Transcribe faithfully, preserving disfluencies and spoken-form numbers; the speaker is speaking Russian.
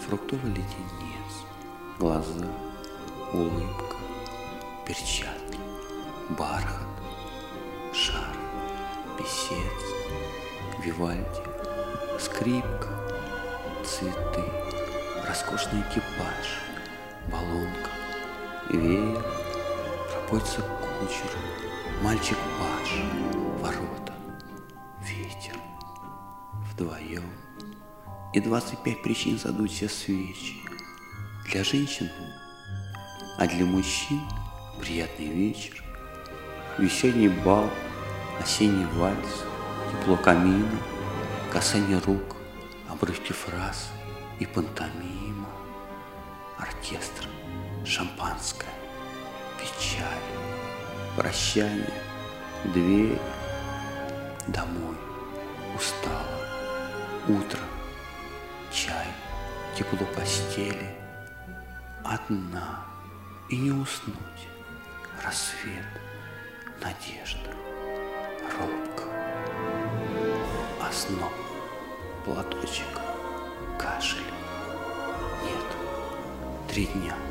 фруктовый леденец, глаза, улыбка, перчатки, бархат, шар, писец, Вивальди, скрипка, цветы, роскошный экипаж, баллонка, веер, пропойца кучер, мальчик паж, ворота, ветер, вдвоем. И двадцать пять причин задуть все свечи. Для женщин, а для мужчин приятный вечер, весенний бал, осенний вальс, тепло камина, касание рук, обрывки фраз и пантомима, оркестр, шампанское, печаль, прощание, дверь, домой, устала, утро, чай, тепло постели, одна и не уснуть, рассвет, надежда, робко, озноб, платочек, кашель, нет, три дня.